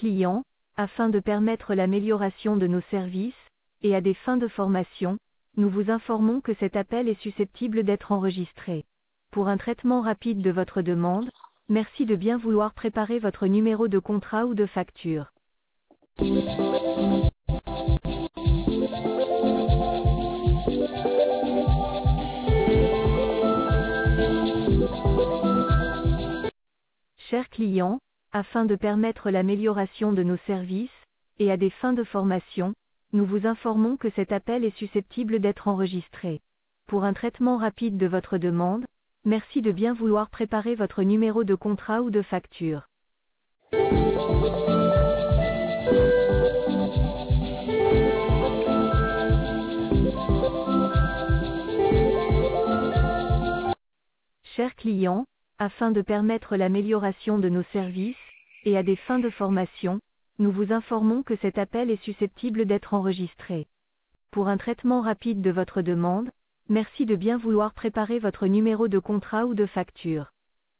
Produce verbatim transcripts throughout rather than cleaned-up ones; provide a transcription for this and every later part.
client, afin de permettre l'amélioration de nos services, et à des fins de formation, nous vous informons que cet appel est susceptible d'être enregistré. Pour un traitement rapide de votre demande, merci de bien vouloir préparer votre numéro de contrat ou de facture. Chers clients, afin de permettre l'amélioration de nos services, et à des fins de formation, nous vous informons que cet appel est susceptible d'être enregistré. Pour un traitement rapide de votre demande, merci de bien vouloir préparer votre numéro de contrat ou de facture. Chers clients, afin de permettre l'amélioration de nos services, et à des fins de formation, nous vous informons que cet appel est susceptible d'être enregistré. Pour un traitement rapide de votre demande, merci de bien vouloir préparer votre numéro de contrat ou de facture.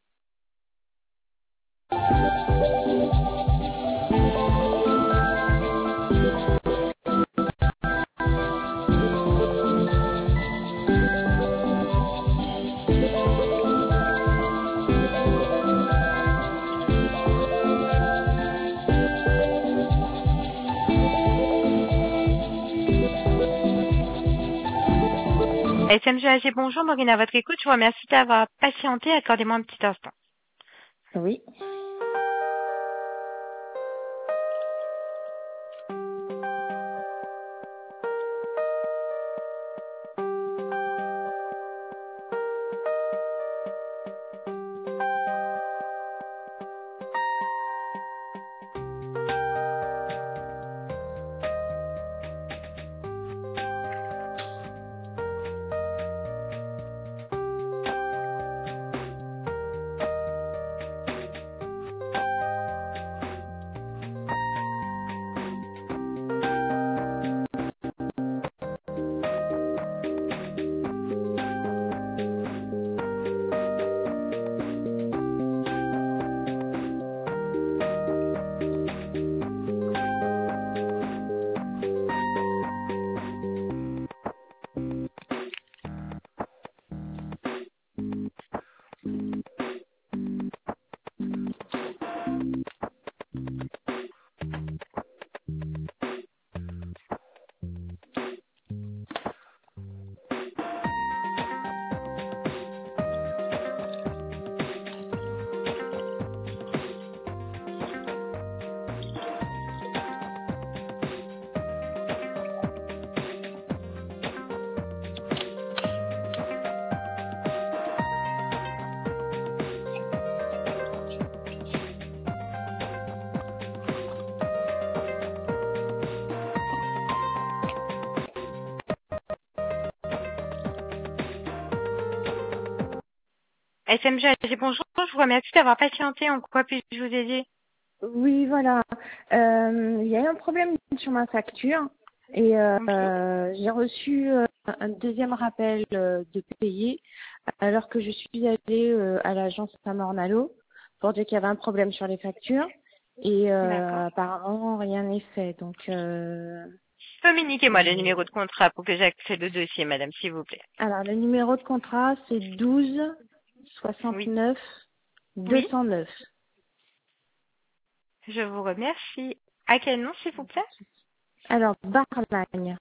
S M G A G, bonjour, Morgane à votre écoute. Je vous remercie d'avoir patienté. Accordez-moi un petit instant. Oui. S M G A G, bonjour. Je vous remercie d'avoir patienté. En quoi puis-je vous aider? Oui, voilà. Euh, Il y a eu un problème sur ma facture et euh, Oui. j'ai reçu euh, un deuxième rappel euh, de payer alors que je suis allée euh, à l'agence Samornalo pour dire qu'il y avait un problème sur les factures et D'accord. euh, apparemment rien n'est fait. Donc, euh, Communiquez-moi le je... numéro de contrat pour que j'accède au dossier, madame, s'il vous plaît. alors le numéro de contrat c'est douze Oui. soixante-neuf deux Oui. cent neuf. Je vous remercie. À quel nom, s'il vous plaît? Alors Barlagne.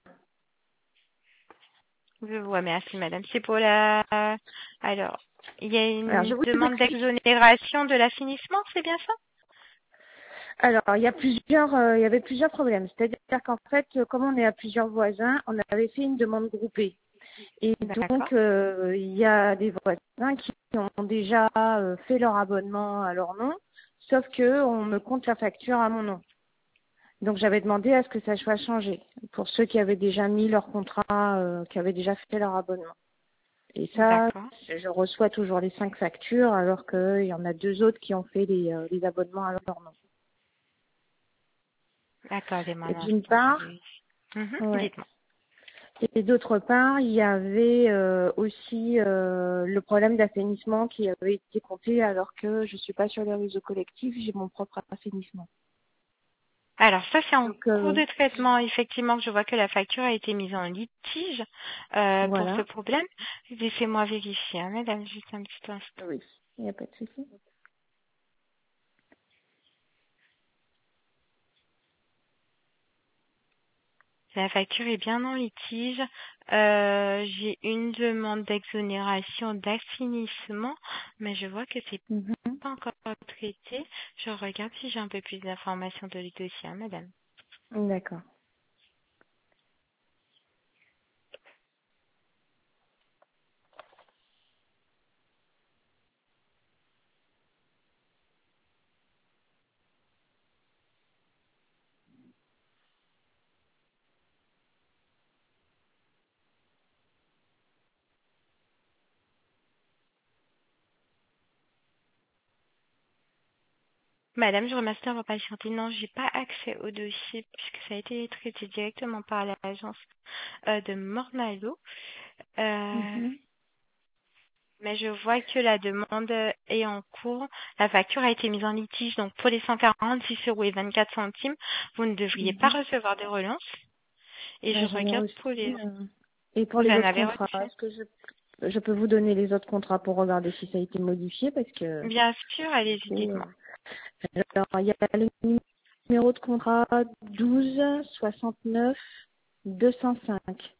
Je vous remercie, madame. C'est pour la... Alors, il y a Alors je une vous demande explique. d'exonération de l'assainissement, c'est bien ça? Alors, il y a plusieurs, euh, il y avait plusieurs problèmes. C'est-à-dire qu'en fait, euh, comme on est à plusieurs voisins, on avait fait une demande groupée. Et D'accord. donc, euh, il y a des voisins qui ont déjà euh, fait leur abonnement à leur nom, sauf que on me compte la facture à mon nom. Donc, j'avais demandé à ce que ça soit changé pour ceux qui avaient déjà mis leur contrat, euh, qui avaient déjà fait leur abonnement. Et ça, D'accord. je reçois toujours les cinq factures, alors qu'il y en a deux autres qui ont fait les, euh, les abonnements à leur nom. Accordez-moi Et un d'une instant, je part, vais... Mhm. ouais. Dites-moi. Et d'autre part, il y avait euh, aussi euh, le problème d'assainissement qui avait été compté alors que je suis pas sur les réseaux collectifs, j'ai mon propre assainissement. Alors ça c'est en Donc cours euh, de traitement, effectivement, que je vois que la facture a été mise en litige euh, pour ce voilà. problème. Laissez-moi vérifier, hein, madame, juste un petit instant. Oui, il n'y a pas de souci. La facture est bien en litige. Euh, j'ai une demande d'exonération d'assainissement, mais je vois que c'est Mhm. pas encore traité. Je regarde si j'ai un peu plus d'informations de le dossier, hein, madame. D'accord. Madame, je vous remercie d'avoir patienté. Non, j'ai pas accès au dossier puisque ça a été traité directement par l'agence euh, de Mornalo. Euh, Mhm. mais je vois que la demande est en cours. La facture a été mise en litige, donc pour les cent quarante-six euros et vingt-quatre centimes, vous ne devriez pas Mhm. recevoir de relance. Et je Bah, j'en ai regarde reçu. pour les... euh, Et pour Vous les en autres avez contrats, reçu? est-ce que je, je peux vous donner les autres contrats pour regarder si ça a été modifié parce que Bien sûr, du allez-y, coup, dites-moi. euh, alors il y a le numéro de contrat douze soixante-neuf deux cent cinq.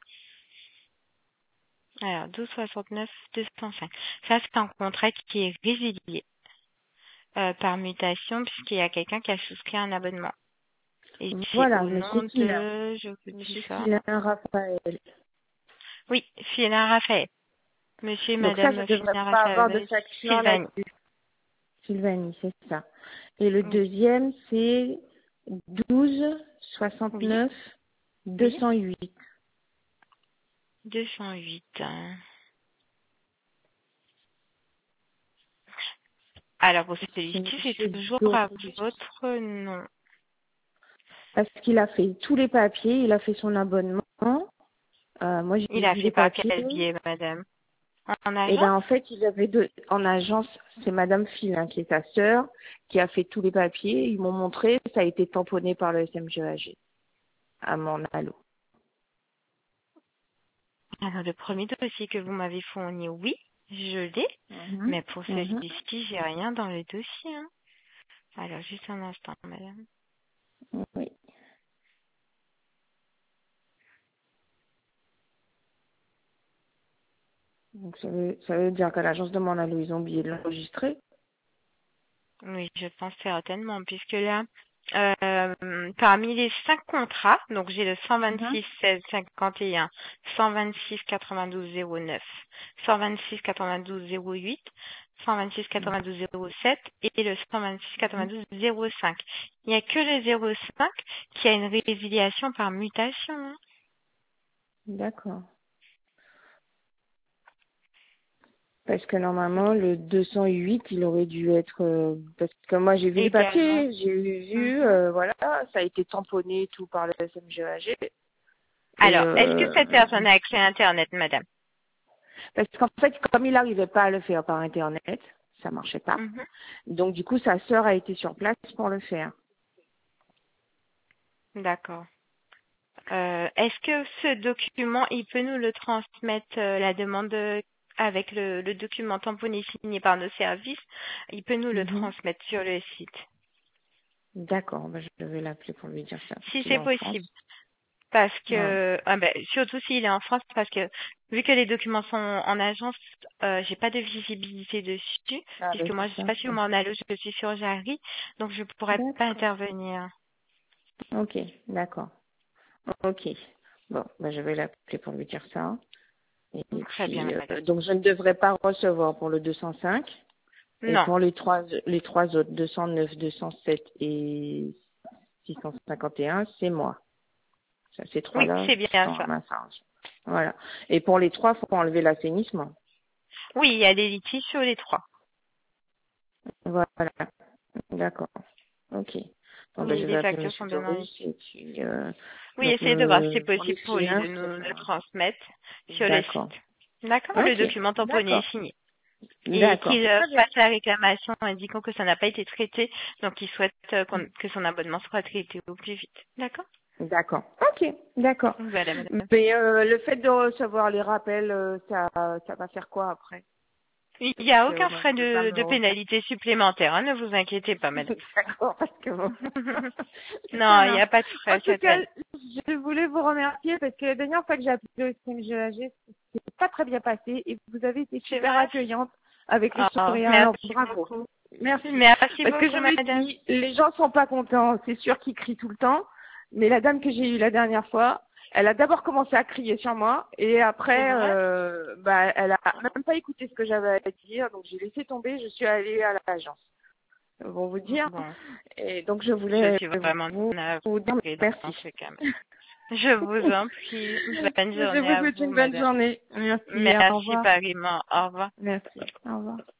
Alors, douze soixante-neuf deux cent cinq. Ça, c'est un contrat qui est résilié euh, par mutation puisqu'il y a quelqu'un qui a souscrit un abonnement. Et c'est Voilà, au Monsieur nom Filin. de... Je vous dis Monsieur ça. Filin Raphaël. Oui, Félin Raphaël. Monsieur et Donc ça, je Madame ne devrais Félin pas avoir de Raphaël facture Sylvanie. là-dessus. Sylvanie, c'est ça. Et le Oui, deuxième, c'est douze oui, soixante-neuf deux oui. cent huit. deux cent huit. hein. Alors, pour C'est celui-ci, c'est Monsieur toujours à Doris. votre nom. Parce qu'il a fait tous les papiers, il a fait son abonnement. Euh, moi, Il j'ai a vu fait les par papiers. quel biais, madame? En Et ben agence? en fait, il avait deux en agence, c'est Madame Filin qui est sa sœur, qui a fait tous les papiers. Ils m'ont montré, ça a été tamponné par le S M G A G à mon allo. Alors, le premier dossier que vous m'avez fourni, oui, je l'ai. Mhm. Mais pour Mhm. celui-ci, j'ai rien dans le dossier. hein. Alors, juste un instant, madame. Oui. Donc ça veut, ça veut dire qu'à l'agence de mon allo, ils ont oublié de l'enregistrer. Oui, je pense certainement, puisque là, euh, parmi les cinq contrats, donc j'ai le cent Mhm. vingt-six seize cinquante et un, cent vingt-six quatre-vingt-douze zéro neuf, cent vingt-six quatre-vingt-douze zéro huit, cent vingt-six quatre-vingt-douze zéro sept et le cent vingt-six Mhm. quatre-vingt-douze zéro cinq. Il n'y a que le zéro cinq qui a une résiliation par mutation. hein. D'accord. Parce que normalement, le deux cent huit, il aurait dû être... euh, parce que moi, j'ai vu les Également. papiers, j'ai vu, Mhm. euh, voilà, ça a été tamponné tout par le S M G A G. Et Alors, est-ce que cette euh, personne a accès à Internet, madame? parce qu'en fait, comme il n'arrivait pas à le faire par Internet, ça marchait pas. Mhm. Donc, du coup, sa sœur a été sur place pour le faire. D'accord. Euh, Est-ce que ce document, il peut nous le transmettre, euh, la demande euh, avec le, le document tamponné signé par nos services, il peut nous le Mhm. transmettre sur le site, D'accord, ben, je vais l'appeler pour lui dire ça, parce si qu'il est c'est en possible. France. Parce Ouais. que, ah ben, surtout s'il est en France, parce que vu que les documents sont en agence, euh, j'ai pas de visibilité dessus, Ah, ben, puisque moi c'est je suis ça. pas sur mon allo, je suis sur Jarry, donc je pourrais pas D'accord. intervenir. Ok, d'accord. Ok. Bon, ben, je vais l'appeler pour lui dire ça. Et Très bien, puis, madame. euh, donc je ne devrais pas recevoir pour le deux cent cinq. Et Non. pour les trois, les trois autres, deux cent neuf, deux cent sept et six cent cinquante et un, c'est moi. Ça, ces Oui, trois-là c'est qui bien sont à ça. ma charge. Voilà. Et pour les trois, faut enlever l'assainissement. Oui, il y a des litiges sur les trois. Voilà. D'accord. Ok. Bon, ben, Mais je vais les appeler factures sont Monsieur bien dans les... Doris et puis, euh, Oui, donc, essayez de voir si euh, c'est pour les possible pour lui filins, de c'est nous le ça. transmettre sur le D'accord. site. D'accord. Le Ok. document tamponné D'accord. est signé. Et D'accord. qu'il euh, Très bien. fasse la réclamation indiquant que ça n'a pas été traité, donc il souhaite euh, qu'on- que son abonnement soit traité au plus vite. D'accord? D'accord. Ok, d'accord. Voilà, madame. Mais euh, le fait de recevoir les rappels, euh, ça, ça va faire quoi après? Il n'y Parce a que aucun moi, frais je peux pas de, me de refaire. pénalité supplémentaire, hein, ne vous inquiétez pas, madame. D'accord, parce que bon. Non, Ça il n'y marche. a pas de En frais tout cette cas, année. je voulais vous remercier parce que la dernière fois que j'ai appelé au C M G A G, c'est pas très bien passé et vous avez été C'est super vrai? accueillante avec le Oh, sourire. Alors merci bravo. beaucoup. Merci. Merci Parce que beaucoup, je me madame. dis, les gens sont pas contents, c'est sûr qu'ils crient tout le temps. Mais la dame que j'ai eue la dernière fois, elle a d'abord commencé à crier sur moi et C'est après, vrai? euh, bah, elle a même pas écouté ce que j'avais à dire, donc j'ai laissé tomber. Je suis allée à l'agence. Pour vous dire. Bon, Et donc je je voulais suis vraiment vous, vous dire navrée merci. dans ce cas. Je vous en prie. Bonne Je journée vous à souhaite vous, une bonne madame. journée. Merci. Au Merci revoir. pareillement. Au revoir. Merci. Au revoir.